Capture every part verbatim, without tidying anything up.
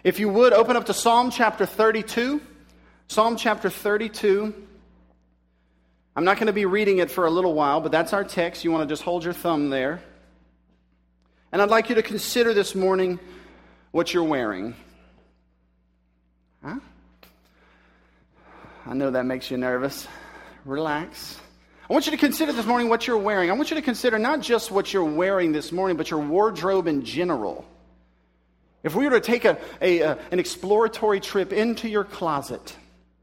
If you would, open up to Psalm chapter thirty-two. Psalm chapter thirty-two. I'm not going to be reading it for a little while, but that's our text. You want to just hold your thumb there. And I'd like you to consider this morning what you're wearing. Huh? I know that makes you nervous. Relax. I want you to consider this morning what you're wearing. I want you to consider not just what you're wearing this morning, but your wardrobe in general. If we were to take a, a, a an exploratory trip into your closet,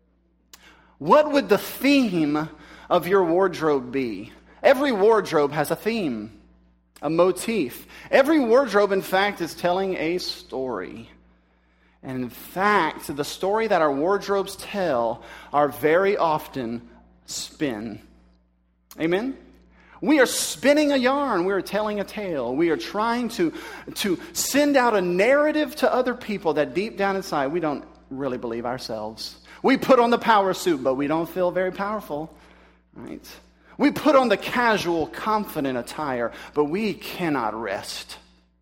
what would the theme of your wardrobe be? Every wardrobe has a theme, a motif. Every wardrobe, in fact, is telling a story. And in fact, the story that our wardrobes tell are very often spin. Amen? We are spinning a yarn. We are telling a tale. We are trying to, to send out a narrative to other people that deep down inside we don't really believe ourselves. We put on the power suit, but we don't feel very powerful. Right? We put on the casual, confident attire, but we cannot rest.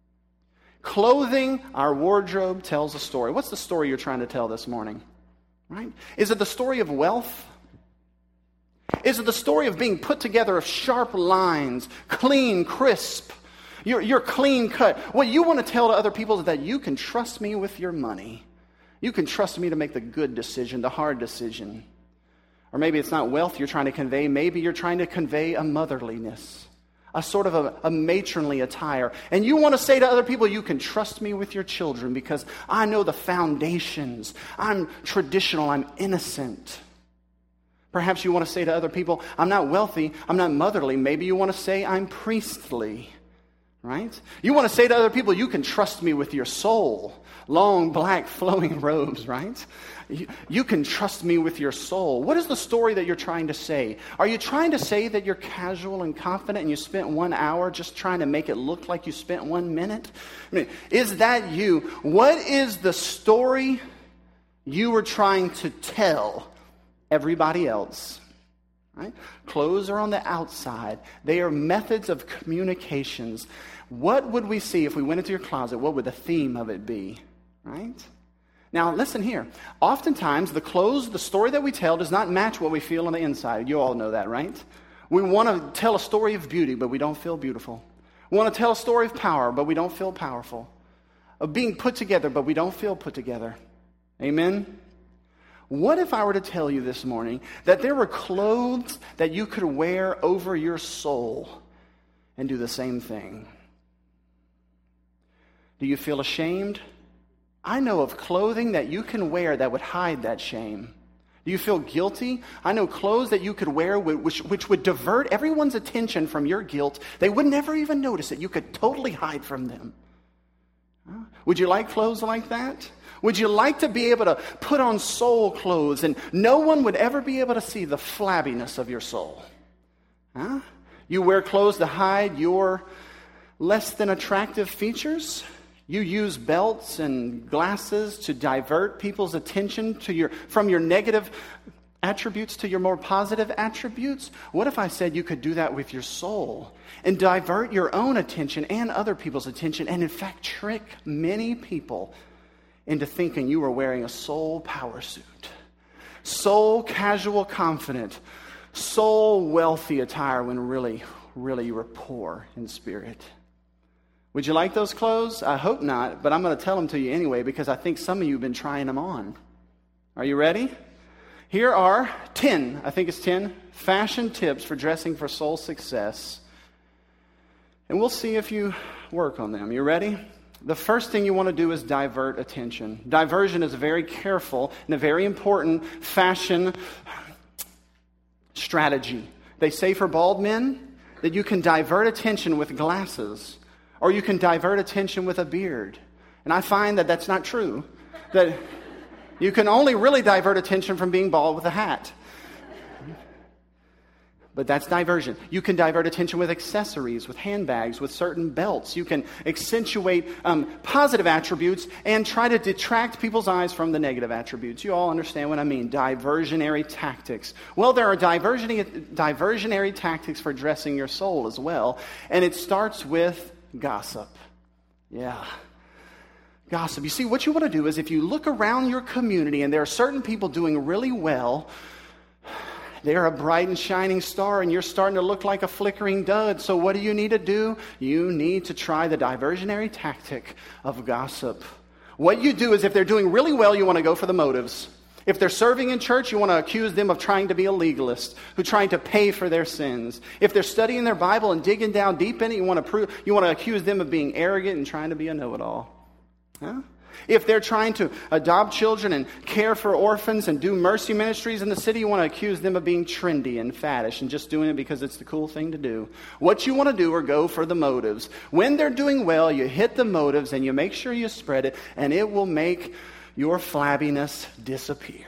Clothing, our wardrobe tells a story. What's the story you're trying to tell this morning? Right? Is it the story of wealth? Is it the story of being put together of sharp lines, clean, crisp? You're, you're clean cut. What you want to tell to other people is that you can trust me with your money. You can trust me to make the good decision, the hard decision. Or maybe it's not wealth you're trying to convey. Maybe you're trying to convey a motherliness, a sort of a, a matronly attire. And you want to say to other people, you can trust me with your children because I know the foundations. I'm traditional. I'm innocent. Perhaps you want to say to other people, I'm not wealthy. I'm not motherly. Maybe you want to say I'm priestly. Right? You want to say to other people, you can trust me with your soul. Long, black, flowing robes, right? You, you can trust me with your soul. What is the story that you're trying to say? Are you trying to say that you're casual and confident and you spent one hour just trying to make it look like you spent one minute? I mean, is that you? What is the story you were trying to tell everybody else? Right? Clothes are on the outside. They are methods of communications. What would we see if we went into your closet? What would the theme of it be? Right? Now, listen here. Oftentimes, the clothes, the story that we tell does not match what we feel on the inside. You all know that, right? We want to tell a story of beauty, but we don't feel beautiful. We want to tell a story of power, but we don't feel powerful. Of being put together, but we don't feel put together. Amen? What if I were to tell you this morning that there were clothes that you could wear over your soul and do the same thing? Do you feel ashamed? I know of clothing that you can wear that would hide that shame. Do you feel guilty? I know clothes that you could wear which, which would divert everyone's attention from your guilt. They would never even notice it. You could totally hide from them. Huh? Would you like clothes like that? Would you like to be able to put on soul clothes and no one would ever be able to see the flabbiness of your soul? Huh? You wear clothes to hide your less than attractive features? You use belts and glasses to divert people's attention to your from your negative attributes to your more positive attributes? What if I said you could do that with your soul and divert your own attention and other people's attention and in fact trick many people into thinking you were wearing a soul power suit, soul casual confident, soul wealthy attire when really, really you were poor in spirit? Would you like those clothes? I hope not, but I'm going to tell them to you anyway because I think some of you have been trying them on. Are you ready? Here are ten, I think it's ten, fashion tips for dressing for soul success. And we'll see if you work on them. You ready? The first thing you want to do is divert attention. Diversion is a very careful and a very important fashion strategy. They say for bald men that you can divert attention with glasses. Or you can divert attention with a beard. And I find that that's not true. That you can only really divert attention from being bald with a hat. But that's diversion. You can divert attention with accessories, with handbags, with certain belts. You can accentuate um, positive attributes and try to detract people's eyes from the negative attributes. You all understand what I mean. Diversionary tactics. Well, there are diversionary, diversionary tactics for dressing your soul as well. And it starts with gossip. Yeah. Gossip. You see, what you want to do is if you look around your community and there are certain people doing really well, they're a bright and shining star and you're starting to look like a flickering dud. So what do you need to do? You need to try the diversionary tactic of gossip. What you do is if they're doing really well, you want to go for the motives. If they're serving in church, you want to accuse them of trying to be a legalist, who trying to pay for their sins. If they're studying their Bible and digging down deep in it, you want to prove, you want to accuse them of being arrogant and trying to be a know-it-all. Huh? If they're trying to adopt children and care for orphans and do mercy ministries in the city, you want to accuse them of being trendy and faddish and just doing it because it's the cool thing to do. What you want to do are go for the motives. When they're doing well, you hit the motives and you make sure you spread it, and it will make your flabbiness disappear.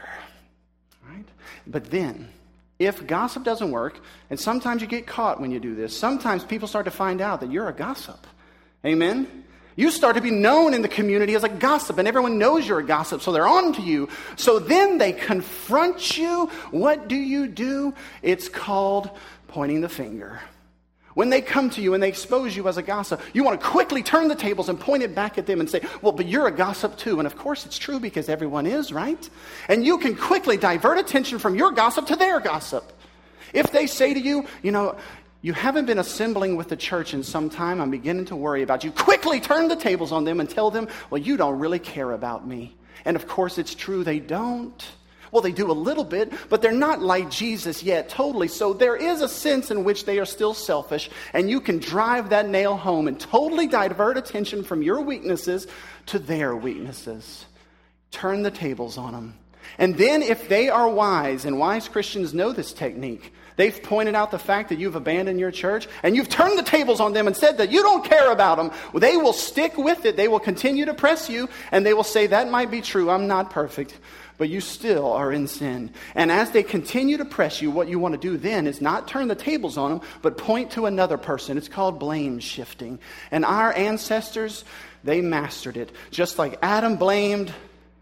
Right? But then, if gossip doesn't work, and sometimes you get caught when you do this, sometimes people start to find out that you're a gossip. Amen? You start to be known in the community as a gossip, and everyone knows you're a gossip, so they're on to you. So then they confront you. What do you do? It's called pointing the finger. When they come to you and they expose you as a gossip, you want to quickly turn the tables and point it back at them and say, well, but you're a gossip too. And of course it's true because everyone is, right? And you can quickly divert attention from your gossip to their gossip. If they say to you, you know, you haven't been assembling with the church in some time, I'm beginning to worry about you. Quickly turn the tables on them and tell them, well, you don't really care about me. And of course it's true, they don't. Well, they do a little bit, but they're not like Jesus yet, totally. So there is a sense in which they are still selfish, and you can drive that nail home and totally divert attention from your weaknesses to their weaknesses. Turn the tables on them. And then if they are wise, and wise Christians know this technique, they've pointed out the fact that you've abandoned your church, and you've turned the tables on them and said that you don't care about them. Well, they will stick with it. They will continue to press you, and they will say, that might be true. I'm not perfect. But you still are in sin. And as they continue to press you, what you want to do then is not turn the tables on them, but point to another person. It's called blame shifting. And our ancestors, they mastered it. Just like Adam blamed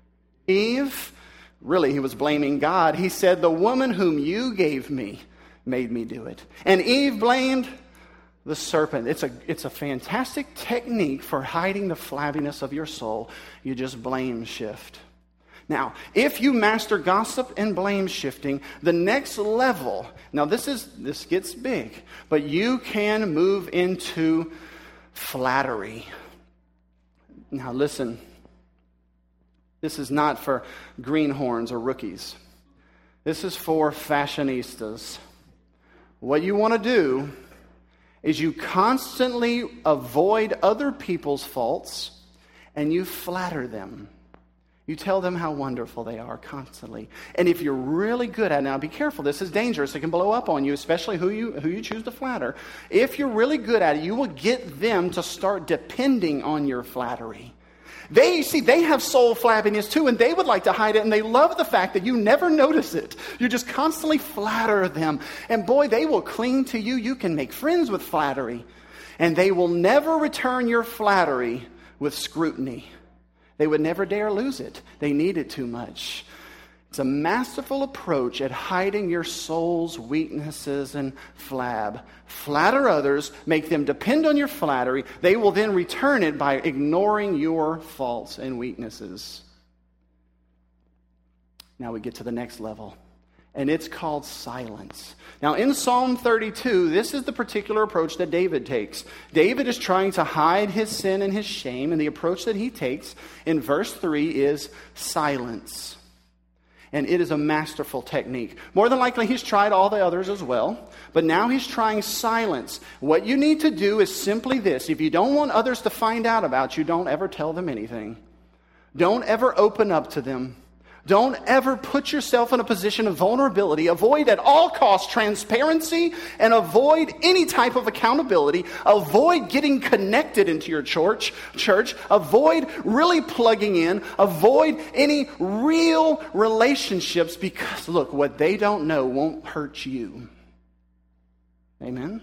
Eve, really he was blaming God. He said, the woman whom you gave me made me do it. And Eve blamed the serpent. It's a, it's a fantastic technique for hiding the flabbiness of your soul. You just blame shift. Now, if you master gossip and blame shifting, the next level, now this is this gets big, but you can move into flattery. Now listen, this is not for greenhorns or rookies. This is for fashionistas. What you want to do is you constantly avoid other people's faults and you flatter them. You tell them how wonderful they are constantly. And if you're really good at it, now be careful, this is dangerous. It can blow up on you, especially who you who you choose to flatter. If you're really good at it, you will get them to start depending on your flattery. They, you see, they have soul flabbiness too, and they would like to hide it, and they love the fact that you never notice it. You just constantly flatter them. And boy, they will cling to you. You can make friends with flattery. And they will never return your flattery with scrutiny. They would never dare lose it. They need it too much. It's a masterful approach at hiding your soul's weaknesses and flab. Flatter others, make them depend on your flattery. They will then return it by ignoring your faults and weaknesses. Now we get to the next level, and it's called silence. Now in Psalm thirty-two, this is the particular approach that David takes. David is trying to hide his sin and his shame, and the approach that he takes in verse three is silence. And it is a masterful technique. More than likely, he's tried all the others as well, but now he's trying silence. What you need to do is simply this. If you don't want others to find out about you, don't ever tell them anything. Don't ever open up to them. Don't ever put yourself in a position of vulnerability. Avoid at all costs transparency and avoid any type of accountability. Avoid getting connected into your church. Church. Avoid really plugging in. Avoid any real relationships because, look, what they don't know won't hurt you. Amen?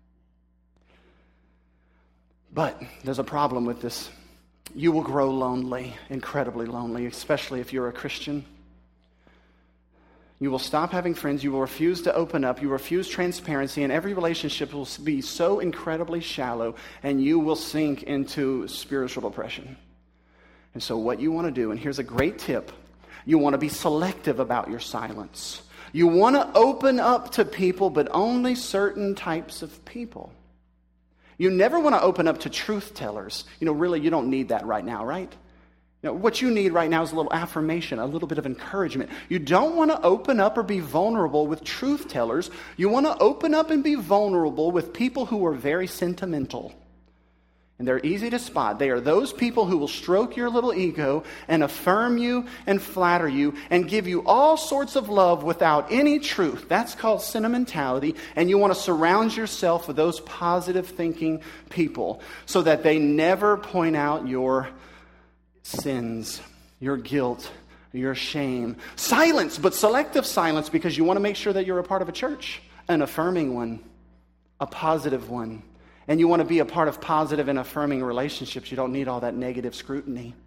But there's a problem with this. You will grow lonely, incredibly lonely, especially if you're a Christian. You will stop having friends. You will refuse to open up. You refuse transparency, and every relationship will be so incredibly shallow, and you will sink into spiritual depression. And so what you want to do, and here's a great tip, you want to be selective about your silence. You want to open up to people, but only certain types of people. You never want to open up to truth tellers. You know, really, you don't need that right now, right? You know, what you need right now is a little affirmation, a little bit of encouragement. You don't want to open up or be vulnerable with truth tellers. You want to open up and be vulnerable with people who are very sentimental. And they're easy to spot. They are those people who will stroke your little ego and affirm you and flatter you and give you all sorts of love without any truth. That's called sentimentality. And you want to surround yourself with those positive thinking people so that they never point out your sins, your guilt, your shame. Silence, but selective silence, because you want to make sure that you're a part of a church, an affirming one, a positive one. And you want to be a part of positive and affirming relationships. You don't need all that negative scrutiny.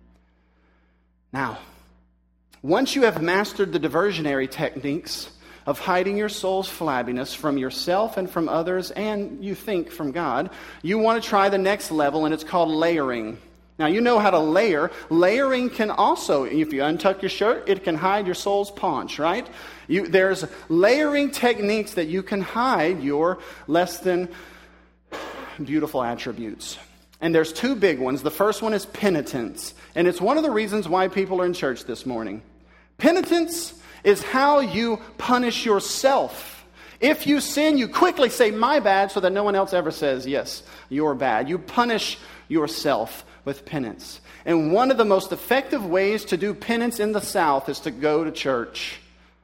Now, once you have mastered the diversionary techniques of hiding your soul's flabbiness from yourself and from others, and you think from God, you want to try the next level, and it's called layering. Now, you know how to layer. Layering can also, if you untuck your shirt, it can hide your soul's paunch, right? You, there's layering techniques that you can hide your less than beautiful attributes. And there's two big ones. The first one is penitence. And it's one of the reasons why people are in church this morning. Penitence is how you punish yourself. If you sin, you quickly say, my bad, so that no one else ever says, yes, you're bad. You punish yourself with penance. And one of the most effective ways to do penance in the South is to go to church.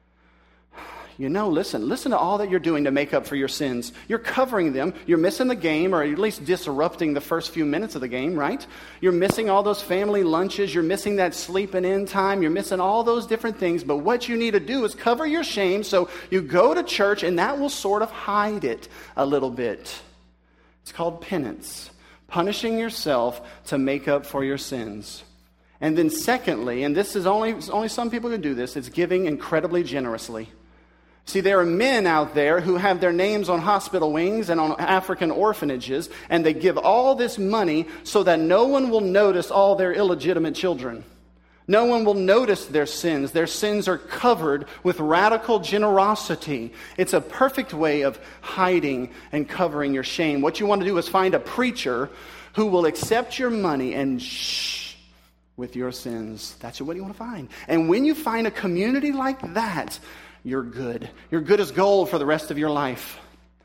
You know, listen, listen to all that you're doing to make up for your sins. You're covering them. You're missing the game, or at least disrupting the first few minutes of the game, right? You're missing all those family lunches. You're missing that sleeping in time. You're missing all those different things. But what you need to do is cover your shame, so you go to church, and that will sort of hide it a little bit. It's called penance. Punishing yourself to make up for your sins. And then secondly, and this is only, only some people can do this, it's giving incredibly generously. See, there are men out there who have their names on hospital wings and on African orphanages, and they give all this money so that no one will notice all their illegitimate children. No one will notice their sins. Their sins are covered with radical generosity. It's a perfect way of hiding and covering your shame. What you want to do is find a preacher who will accept your money and shh with your sins. That's what you want to find. And when you find a community like that, you're good. You're good as gold for the rest of your life.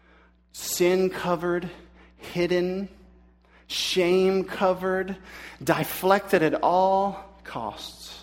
Sin covered, hidden, shame covered, deflected at all costs.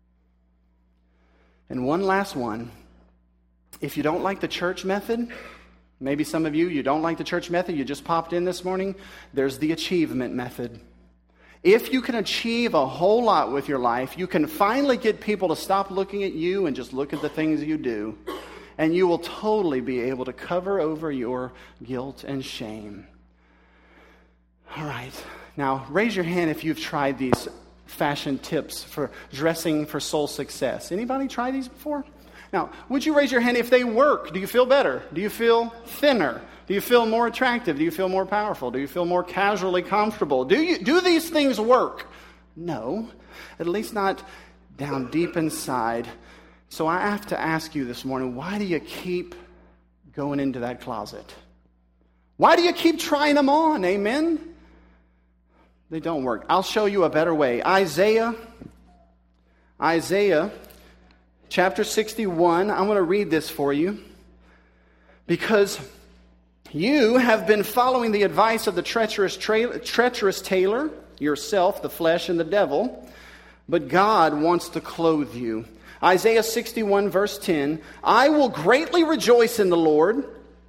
And one last one. If you don't like the church method, maybe some of you, you don't like the church method, you just popped in this morning, there's the achievement method. If you can achieve a whole lot with your life, you can finally get people to stop looking at you and just look at the things you do. And you will totally be able to cover over your guilt and shame. All right. Now, raise your hand if you've tried these fashion tips for dressing for soul success. Anybody try these before? Now, would you raise your hand if they work? Do you feel better? Do you feel thinner? Do you feel more attractive? Do you feel more powerful? Do you feel more casually comfortable? Do you do these things work? No, at least not down deep inside. So I have to ask you this morning, why do you keep going into that closet? Why do you keep trying them on? Amen? They don't work. I'll show you a better way. Isaiah, Isaiah chapter sixty-one. I'm going to read this for you because you have been following the advice of the treacherous, tra- treacherous tailor, yourself, the flesh, and the devil, but God wants to clothe you. Isaiah sixty-one, verse ten, I will greatly rejoice in the Lord.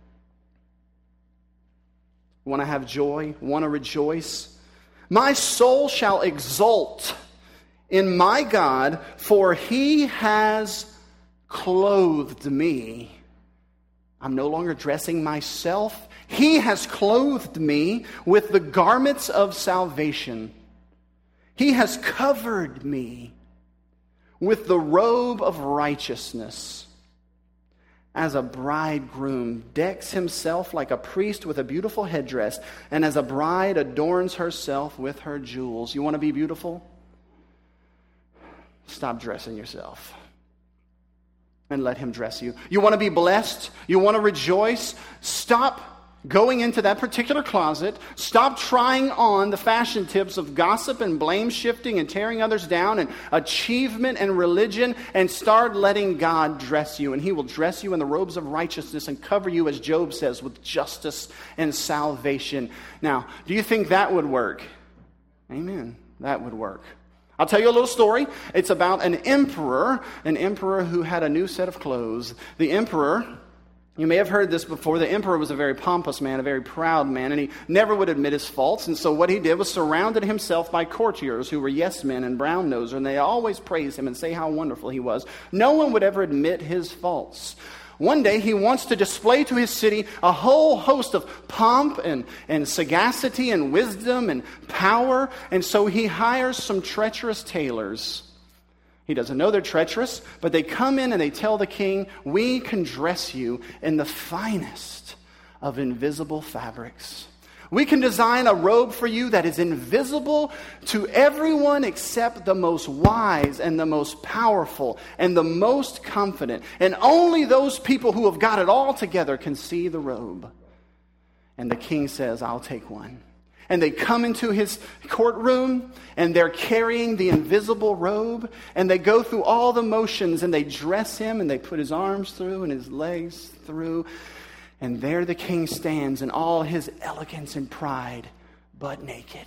Want to have joy? Want to rejoice? My soul shall exult in my God, for he has clothed me. I'm no longer dressing myself. He has clothed me with the garments of salvation. He has covered me with the robe of righteousness. As a bridegroom decks himself like a priest with a beautiful headdress, and as a bride adorns herself with her jewels. You want to be beautiful? stop dressing yourself and let him dress you. You want to be blessed? You want to rejoice? Stop going into that particular closet. Stop trying on the fashion tips of gossip and blame shifting and tearing others down and achievement and religion, and start letting God dress you. And he will dress you in the robes of righteousness and cover you, as Job says, with justice and salvation. Now, do you think that would work? Amen. That would work. I'll tell you a little story. It's about an emperor, an emperor who had a new set of clothes. The emperor, you may have heard this before, the emperor was a very pompous man, a very proud man, and he never would admit his faults. And so what he did was surrounded himself by courtiers who were yes men and brown nosers, and they always praise him and say how wonderful he was. No one would ever admit his faults. One day he wants to display to his city a whole host of pomp and, and sagacity and wisdom and power. And so he hires some treacherous tailors. He doesn't know they're treacherous, but they come in and they tell the king, we can dress you in the finest of invisible fabrics. We can design a robe for you that is invisible to everyone except the most wise and the most powerful and the most confident. And only those people who have got it all together can see the robe. And the king says, I'll take one. And they come into his courtroom, and they're carrying the invisible robe, and they go through all the motions, and they dress him, and they put his arms through and his legs through. And there the king stands in all his elegance and pride, but naked.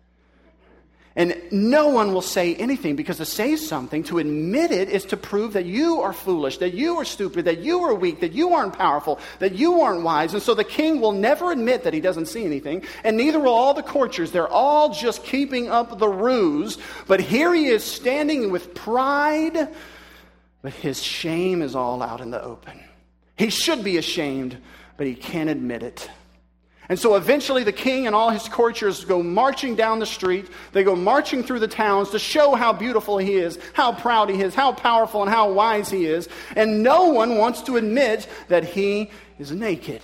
And no one will say anything, because to say something, to admit it, is to prove that you are foolish, that you are stupid, that you are weak, that you aren't powerful, that you aren't wise. And so the king will never admit that he doesn't see anything, and neither will all the courtiers. They're all just keeping up the ruse. But here he is standing with pride, but his shame is all out in the open. He should be ashamed, but he can't admit it. And so eventually the king and all his courtiers go marching down the street. They go marching through the towns to show how beautiful he is, how proud he is, how powerful and how wise he is. And no one wants to admit that he is naked.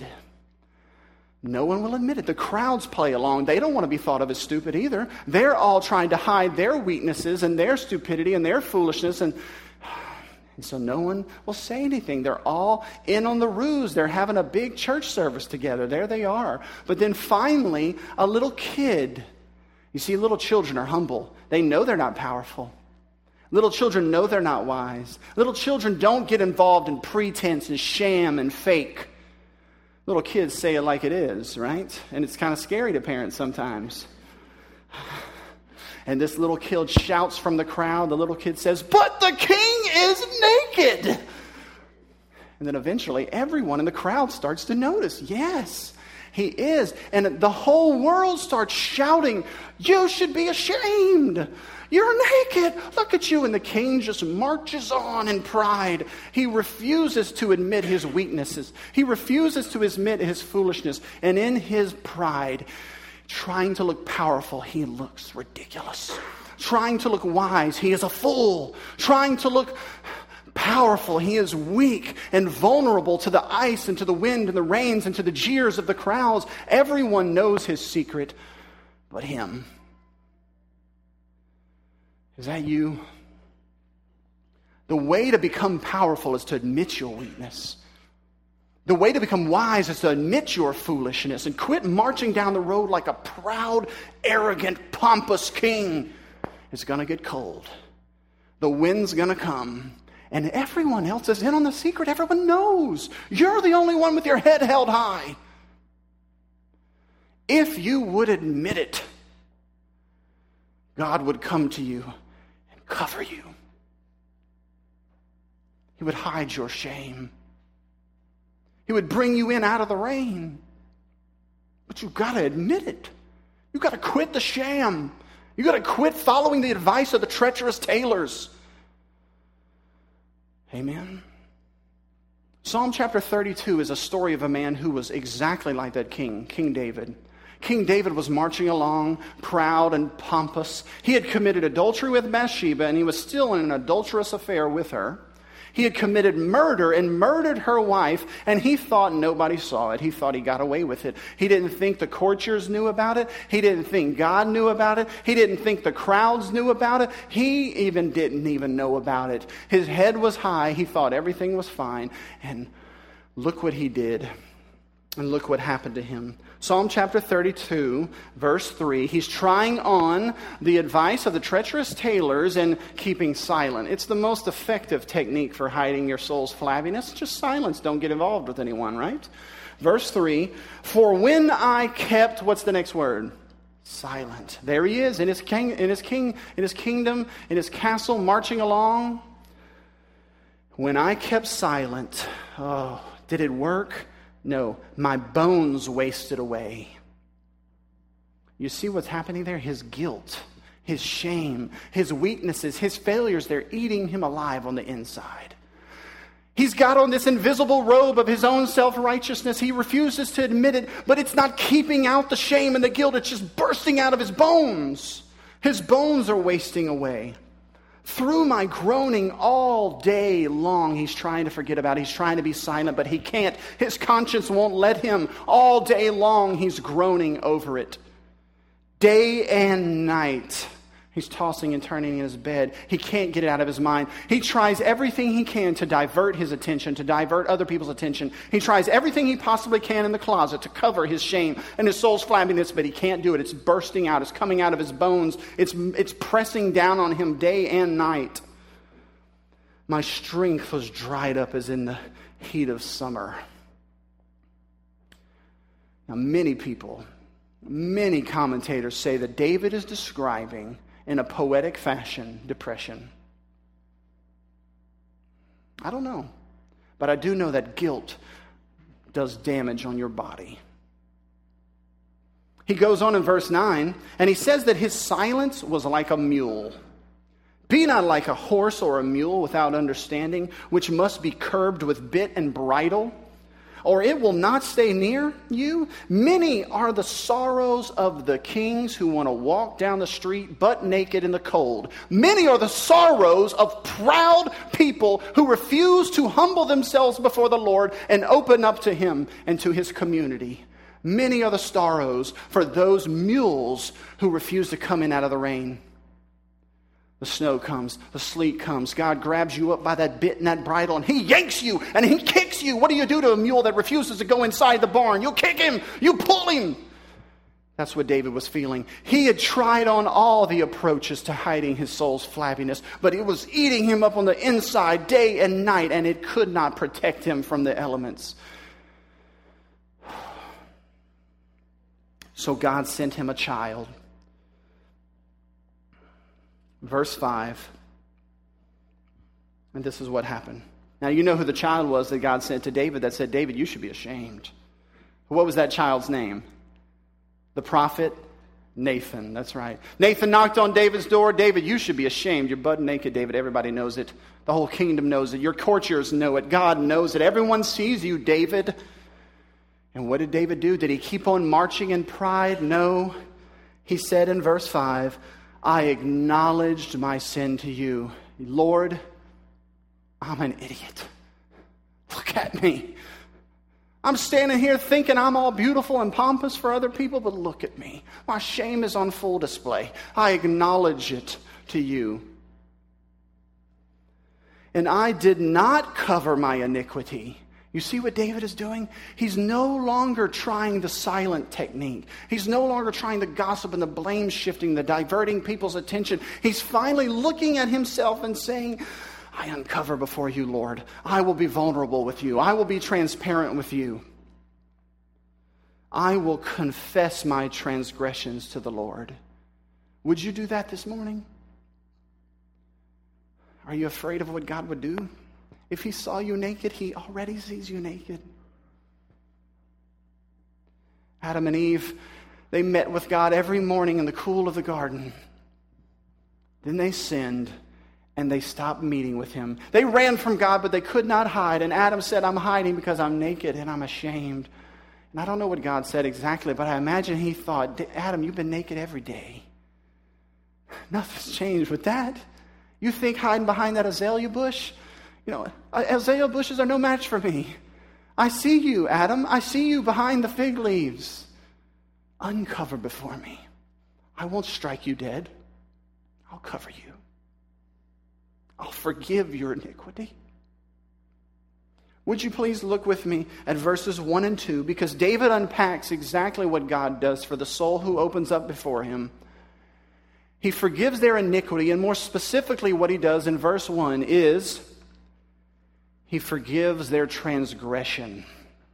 No one will admit it. The crowds play along. They don't want to be thought of as stupid either. They're all trying to hide their weaknesses and their stupidity and their foolishness, and And so no one will say anything. They're all in on the ruse. They're having a big church service together. There they are. But then finally, a little kid. You see, little children are humble. They know they're not powerful. Little children know they're not wise. Little children don't get involved in pretense and sham and fake. Little kids say it like it is, right? And it's kind of scary to parents sometimes. And this little kid shouts from the crowd. The little kid says, "But the king is naked!" And then eventually everyone in the crowd starts to notice, yes, he is. And the whole world starts shouting, "You should be ashamed. You're naked. Look at you." And the king just marches on in pride. He refuses to admit his weaknesses. He refuses to admit his foolishness. And in his pride, trying to look powerful, he looks ridiculous. Trying to look wise, he is a fool. Trying to look powerful, he is weak and vulnerable to the ice and to the wind and the rains and to the jeers of the crowds. Everyone knows his secret but him. Is that you? The way to become powerful is to admit your weakness. The way to become wise is to admit your foolishness and quit marching down the road like a proud, arrogant, pompous king. It's going to get cold. The wind's going to come. And everyone else is in on the secret. Everyone knows. You're the only one with your head held high. If you would admit it, God would come to you and cover you. He would hide your shame. He would bring you in out of the rain. But you've got to admit it. You've got to quit the sham. You've got to quit following the advice of the treacherous tailors. Amen. Psalm chapter thirty-two is a story of a man who was exactly like that king, King David. King David was marching along, proud and pompous. He had committed adultery with Bathsheba, and he was still in an adulterous affair with her. He had committed murder and murdered her wife, and he thought nobody saw it. He thought he got away with it. He didn't think the courtiers knew about it. He didn't think God knew about it. He didn't think the crowds knew about it. He even didn't even know about it. His head was high. He thought everything was fine. And look what he did. And look what happened to him. Psalm chapter thirty-two, verse three. He's trying on the advice of the treacherous tailors and keeping silent. It's the most effective technique for hiding your soul's flabbiness. Just silence. Don't get involved with anyone, right? Verse three. For when I kept, what's the next word? Silent. There he is in his king, in his king, in his kingdom, in his castle, marching along. When I kept silent, oh, did it work? No, my bones wasted away. You see what's happening there? His guilt, his shame, his weaknesses, his failures, they're eating him alive on the inside. He's got on this invisible robe of his own self-righteousness. He refuses to admit it, but it's not keeping out the shame and the guilt. It's just bursting out of his bones. His bones are wasting away. Through my groaning all day long, he's trying to forget about it. He's trying to be silent, but he can't. His conscience won't let him. All day long, he's groaning over it. Day and night, he's tossing and turning in his bed. He can't get it out of his mind. He tries everything he can to divert his attention, to divert other people's attention. He tries everything he possibly can in the closet to cover his shame and his soul's flabbiness, but he can't do it. It's bursting out. It's coming out of his bones. It's, it's pressing down on him day and night. My strength was dried up as in the heat of summer. Now, many people, many commentators say that David is describing in a poetic fashion, depression. I don't know. But I do know that guilt does damage on your body. He goes on in verse nine, and he says that his silence was like a mule. Be not like a horse or a mule without understanding, which must be curbed with bit and bridle, or it will not stay near you. Many are the sorrows of the kings who want to walk down the street butt naked in the cold. Many are the sorrows of proud people who refuse to humble themselves before the Lord and open up to him and to his community. Many are the sorrows for those mules who refuse to come in out of the rain. The snow comes, the sleet comes. God grabs you up by that bit and that bridle, and he yanks you and he kicks you. What do you do to a mule that refuses to go inside the barn? You kick him, you pull him. That's what David was feeling. He had tried on all the approaches to hiding his soul's flabbiness, but it was eating him up on the inside day and night, and it could not protect him from the elements. So God sent him a child. Verse five. And this is what happened. Now you know who the child was that God sent to David that said, David, you should be ashamed. What was that child's name? The prophet Nathan. That's right. Nathan knocked on David's door. David, you should be ashamed. You're butt naked, David. Everybody knows it. The whole kingdom knows it. Your courtiers know it. God knows it. Everyone sees you, David. And what did David do? Did he keep on marching in pride? No. He said in verse five, I acknowledged my sin to you. Lord, I'm an idiot. Look at me. I'm standing here thinking I'm all beautiful and pompous for other people, but look at me. My shame is on full display. I acknowledge it to you. And I did not cover my iniquity. You see what David is doing? He's no longer trying the silent technique. He's no longer trying the gossip and the blame shifting, the diverting people's attention. He's finally looking at himself and saying, I uncover before you, Lord. I will be vulnerable with you. I will be transparent with you. I will confess my transgressions to the Lord. Would you do that this morning? Are you afraid of what God would do? If he saw you naked, he already sees you naked. Adam and Eve, they met with God every morning in the cool of the garden. Then they sinned, and they stopped meeting with him. They ran from God, but they could not hide. And Adam said, I'm hiding because I'm naked and I'm ashamed. And I don't know what God said exactly, but I imagine he thought, Adam, you've been naked every day. Nothing's changed with that. You think hiding behind that azalea bush? You know, azalea bushes are no match for me. I see you, Adam. I see you behind the fig leaves. Uncover before me. I won't strike you dead. I'll cover you. I'll forgive your iniquity. Would you please look with me at verses one and two, because David unpacks exactly what God does for the soul who opens up before him. He forgives their iniquity, and more specifically what he does in verse one is he forgives their transgression.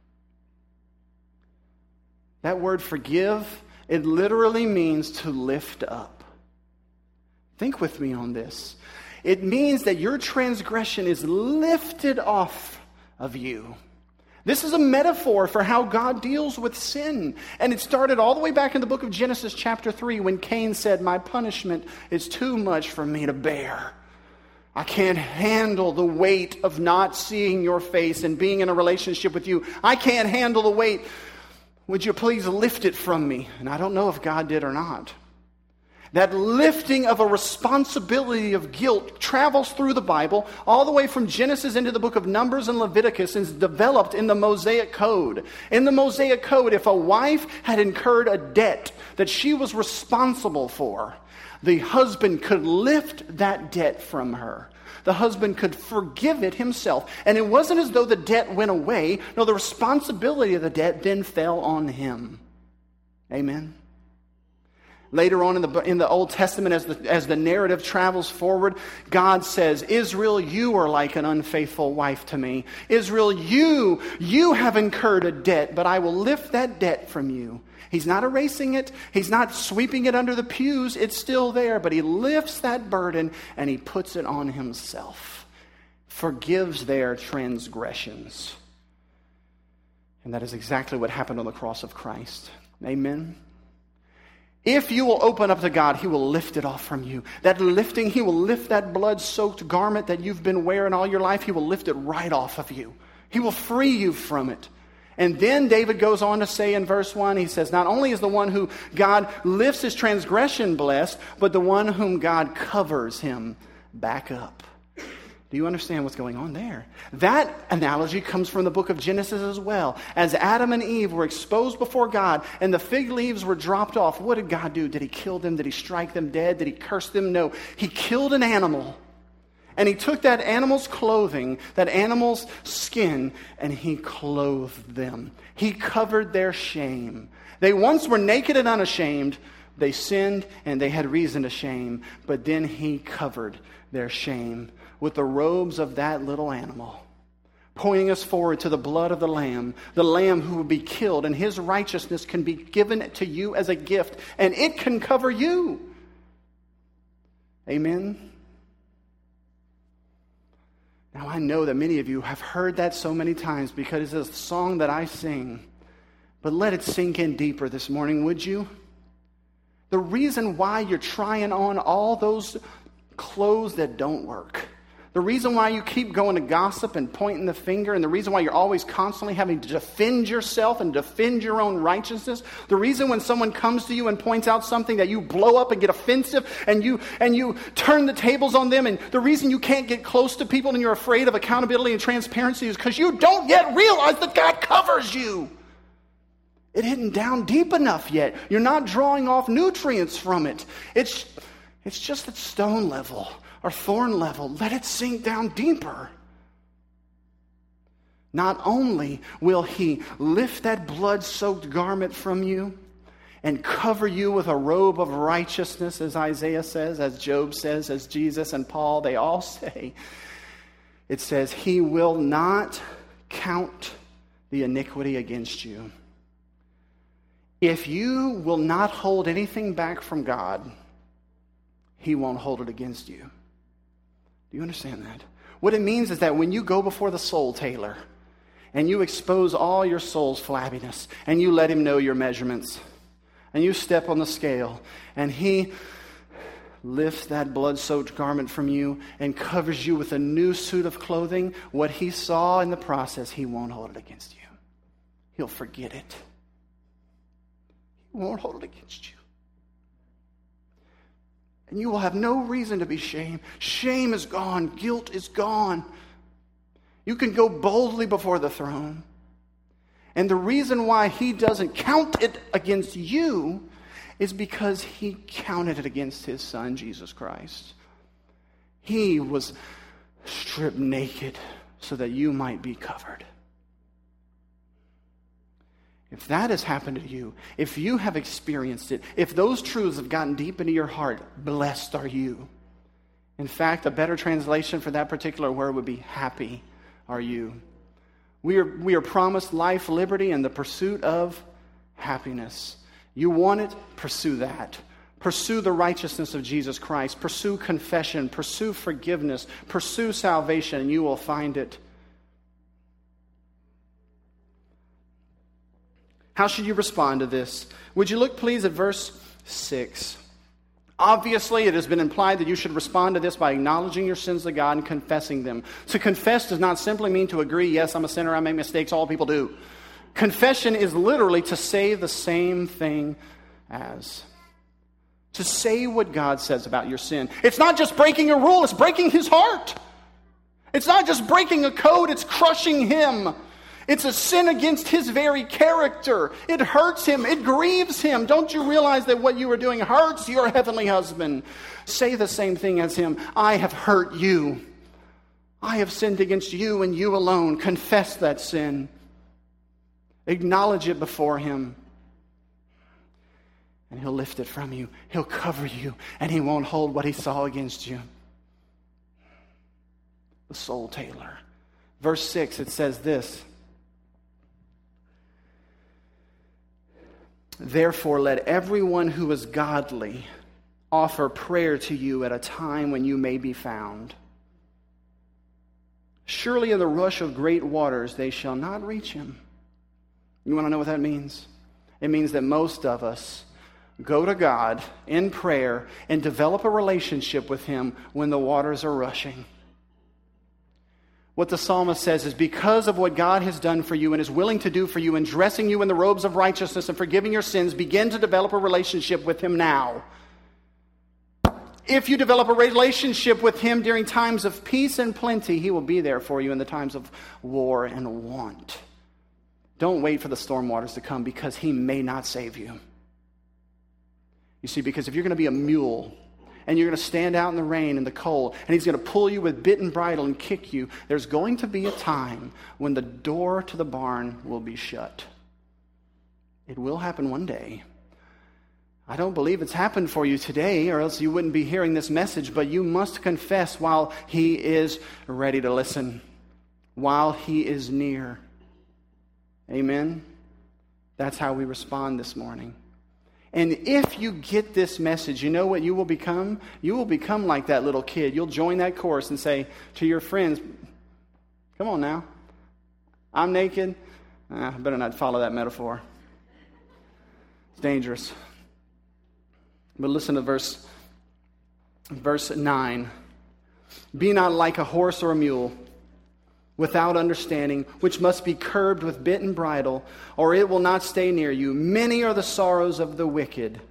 That word forgive, it literally means to lift up. Think with me on this. It means that your transgression is lifted off of you. This is a metaphor for how God deals with sin. And it started all the way back in the book of Genesis chapter three when Cain said, "My punishment is too much for me to bear. I can't handle the weight of not seeing your face and being in a relationship with you. I can't handle the weight. Would you please lift it from me?" And I don't know if God did or not. That lifting of a responsibility of guilt travels through the Bible all the way from Genesis into the book of Numbers and Leviticus and is developed in the Mosaic Code. In the Mosaic Code, if a wife had incurred a debt that she was responsible for, the husband could lift that debt from her. The husband could forgive it himself. And it wasn't as though the debt went away. No, the responsibility of the debt then fell on him. Amen. Later on in the in the Old Testament, as the, as the narrative travels forward, God says, "Israel, you are like an unfaithful wife to me. Israel, you, you have incurred a debt, but I will lift that debt from you." He's not erasing it. He's not sweeping it under the pews. It's still there, but he lifts that burden and he puts it on himself. Forgives their transgressions. And that is exactly what happened on the cross of Christ. Amen. If you will open up to God, he will lift it off from you. That lifting, he will lift that blood-soaked garment that you've been wearing all your life. He will lift it right off of you. He will free you from it. And then David goes on to say in verse one, he says, not only is the one who God lifts his transgression blessed, but the one whom God covers him back up. Do you understand what's going on there? That analogy comes from the book of Genesis as well. As Adam and Eve were exposed before God and the fig leaves were dropped off, what did God do? Did he kill them? Did he strike them dead? Did he curse them? No. He killed an animal. And he took that animal's clothing, that animal's skin, and he clothed them. He covered their shame. They once were naked and unashamed. They sinned and they had reason to shame. But then he covered their shame with the robes of that little animal, pointing us forward to the blood of the Lamb, the Lamb who will be killed, and his righteousness can be given to you as a gift, and it can cover you. Amen? Now, I know that many of you have heard that so many times because it's a song that I sing, but let it sink in deeper this morning, would you? The reason why you're trying on all those clothes that don't work, the reason why you keep going to gossip and pointing the finger, and the reason why you're always constantly having to defend yourself and defend your own righteousness, the reason when someone comes to you and points out something that you blow up and get offensive and you and you turn the tables on them, and the reason you can't get close to people and you're afraid of accountability and transparency is because you don't yet realize that God covers you. It isn't down deep enough yet. You're not drawing off nutrients from it. It's, it's just at stone level or thorn level. Let it sink down deeper. Not only will he lift that blood-soaked garment from you and cover you with a robe of righteousness, as Isaiah says, as Job says, as Jesus and Paul, they all say. It says, he will not count the iniquity against you. If you will not hold anything back from God, he won't hold it against you. Do you understand that? What it means is that when you go before the soul tailor and you expose all your soul's flabbiness and you let him know your measurements and you step on the scale and he lifts that blood-soaked garment from you and covers you with a new suit of clothing, what he saw in the process, he won't hold it against you. He'll forget it. He won't hold it against you. And you will have no reason to be ashamed. Shame is gone. Guilt is gone. You can go boldly before the throne. And the reason why he doesn't count it against you is because he counted it against his son, Jesus Christ. He was stripped naked so that you might be covered. If that has happened to you, if you have experienced it, if those truths have gotten deep into your heart, blessed are you. In fact, a better translation for that particular word would be happy are you. We are, we are promised life, liberty, and the pursuit of happiness. You want it? Pursue that. Pursue the righteousness of Jesus Christ. Pursue confession. Pursue forgiveness. Pursue salvation, and you will find it. How should you respond to this? Would you look, please, at verse six? Obviously, it has been implied that you should respond to this by acknowledging your sins to God and confessing them. To confess does not simply mean to agree, yes, I'm a sinner, I make mistakes, all people do. Confession is literally to say the same thing as. To say what God says about your sin. It's not just breaking a rule, it's breaking his heart. It's not just breaking a code, it's crushing him. It's a sin against his very character. It hurts him. It grieves him. Don't you realize that what you are doing hurts your heavenly husband? Say the same thing as him. I have hurt you. I have sinned against you and you alone. Confess that sin. Acknowledge it before him. And he'll lift it from you. He'll cover you. And he won't hold what he saw against you. The soul tailor. Verse six, it says this. Therefore, let everyone who is godly offer prayer to you at a time when you may be found. Surely in the rush of great waters they shall not reach him. You want to know what that means? It means that most of us go to God in prayer and develop a relationship with him when the waters are rushing. What the psalmist says is because of what God has done for you and is willing to do for you in dressing you in the robes of righteousness and forgiving your sins, begin to develop a relationship with him now. If you develop a relationship with him during times of peace and plenty, he will be there for you in the times of war and want. Don't wait for the storm waters to come because he may not save you. You see, because if you're going to be a mule and you're going to stand out in the rain and the cold, and he's going to pull you with bit and bridle and kick you, there's going to be a time when the door to the barn will be shut. It will happen one day. I don't believe it's happened for you today, or else you wouldn't be hearing this message, but you must confess while he is ready to listen, while he is near. Amen? That's how we respond this morning. And if you get this message, you know what you will become? You will become like that little kid. You'll join that chorus and say to your friends, come on now, I'm naked. Ah, I better not follow that metaphor. It's dangerous. But listen to verse, verse nine. Be not like a horse or a mule, without understanding, which must be curbed with bit and bridle, or it will not stay near you. Many are the sorrows of the wicked.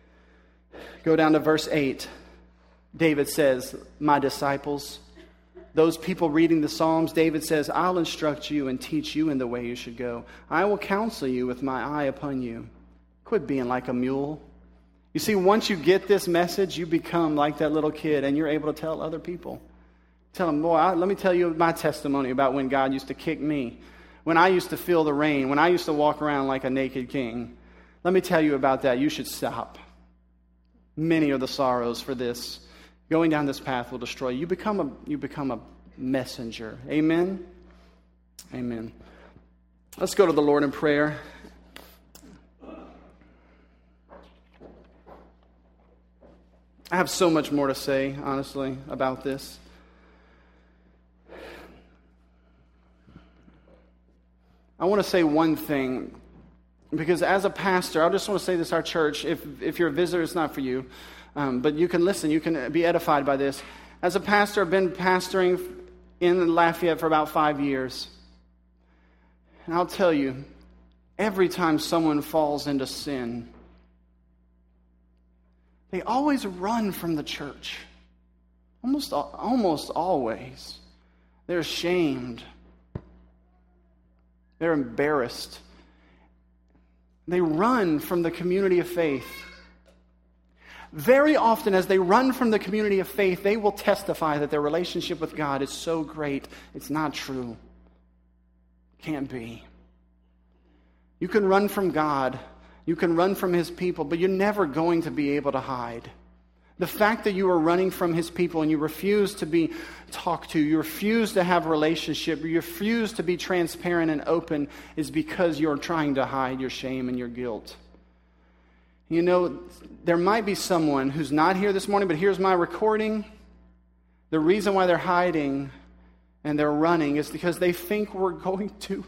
Go down to verse eight. David says, my disciples, those people reading the Psalms, David says, I'll instruct you and teach you in the way you should go. I will counsel you with my eye upon you. Quit being like a mule. You see, once you get this message, you become like that little kid, and you're able to tell other people. Tell them, boy, I, let me tell you my testimony about when God used to kick me, when I used to feel the rain, when I used to walk around like a naked king. Let me tell you about that. You should stop. Many are the sorrows for this. Going down this path will destroy you. You become a, you become a messenger. Amen? Amen. Let's go to the Lord in prayer. I have so much more to say, honestly, about this. I want to say one thing, because as a pastor, I just want to say this to our church. If if you're a visitor, it's not for you, um, but you can listen. You can be edified by this. As a pastor, I've been pastoring in Lafayette for about five years. And I'll tell you, every time someone falls into sin, they always run from the church. Almost, almost always. They're ashamed. They're embarrassed. They run from the community of faith. Very often, as they run from the community of faith, they will testify that their relationship with God is so great, it's not true. Can't be. You can run from God. You can run from His people, but you're never going to be able to hide. The fact that you are running from His people and you refuse to be talked to, you refuse to have a relationship, you refuse to be transparent and open is because you're trying to hide your shame and your guilt. You know, there might be someone who's not here this morning, but here's my recording. The reason why they're hiding and they're running is because they think we're going to.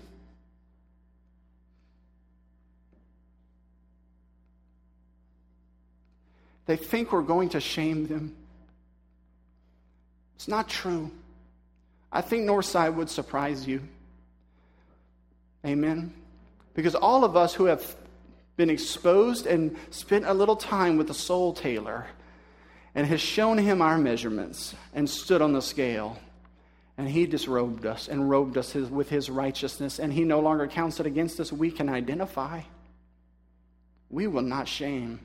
They think we're going to shame them. It's not true. I think Northside would surprise you. Amen? Because all of us who have been exposed and spent a little time with the soul tailor and has shown him our measurements and stood on the scale, and he disrobed us and robed us his, with his righteousness, and he no longer counts it against us, we can identify. We will not shame.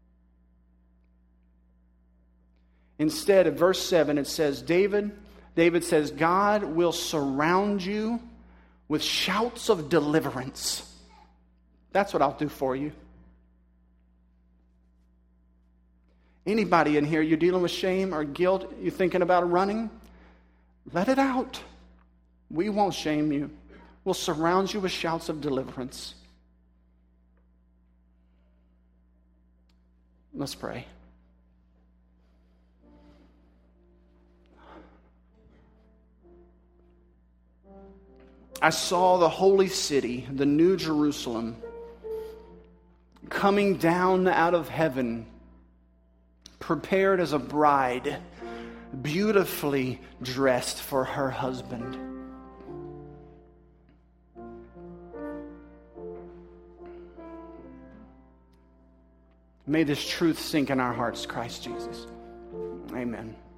Instead, at verse seven, it says, David, David says, God will surround you with shouts of deliverance. That's what I'll do for you. Anybody in here, you're dealing with shame or guilt, you're thinking about running, let it out. We won't shame you. We'll surround you with shouts of deliverance. Let's pray. I saw the holy city, the New Jerusalem, coming down out of heaven, prepared as a bride, beautifully dressed for her husband. May this truth sink in our hearts, Christ Jesus. Amen.